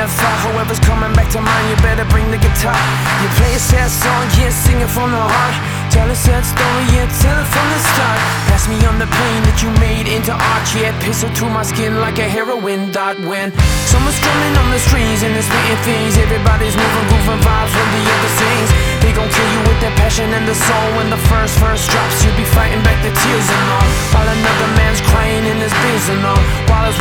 that thought. Whoever's coming back to mind, you better bring the guitar. You play a sad song, yeah, sing it from the heart. Tell a sad story, yeah, tell it from the start. Pass me on the pain that you made into art, yeah, pistol through my skin like a heroin dart. When someone's drumming on the strings and they're spitting things, everybody's moving, grooving vibes when the other sings. They gon' kill you with their passion and the soul. When the first verse drops, you'll be fighting back the tears and all, while another man's crying in his biz and all. While his